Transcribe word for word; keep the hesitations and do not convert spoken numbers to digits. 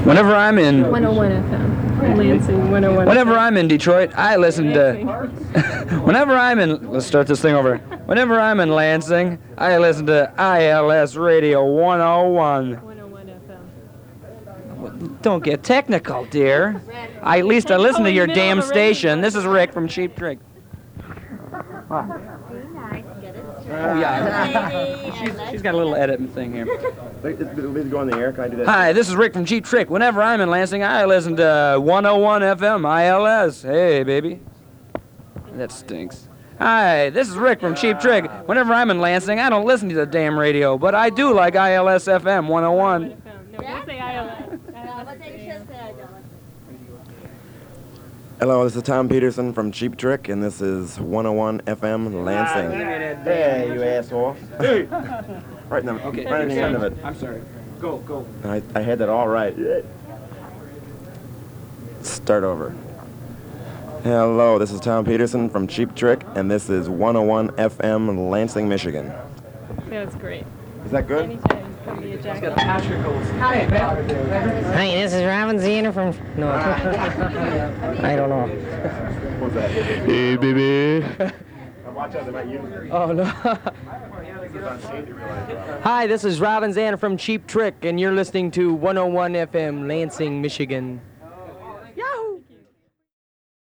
Whenever I'm in one oh one F M. Lansing one oh one. Whenever I'm in Detroit, I listen to. Whenever I'm in, let's start this thing over. Whenever I'm in Lansing, I listen to I L S Radio one oh one. one oh one F M. Don't get technical, dear. I, at least I listen to your damn station. This is Rick from Cheap Trick. Oh yeah, she's, she's got a little edit thing here. Wait, is it go on the air? Can I do that? Hi, this is Rick from Cheap Trick. Whenever I'm in Lansing, I listen to one oh one F M, I L S. Hey, baby. That stinks. Hi, this is Rick from Cheap Trick. Whenever I'm in Lansing, I don't listen to the damn radio, but I do like I L S F M one oh one. No, don't say I L S. Hello, this is Tom Peterson from Cheap Trick, and this is one oh one F M Lansing. Hey, you asshole. Hey. Right in the, Okay, right in the end of it. I'm sorry. Go, go. I, I had that all right. Start over. Hello, this is Tom Peterson from Cheap Trick, and this is one oh one F M Lansing, Michigan. That's great. Is that good? Anytime. Come be a jacket. Hey, man. Hi, this is Robin Zena from... No. I don't know. What's that? Hey, baby. Watch out, they might use it. Oh, no. Hi, this is Robin Zana from Cheap Trick, and you're listening to one oh one F M, Lansing, Michigan.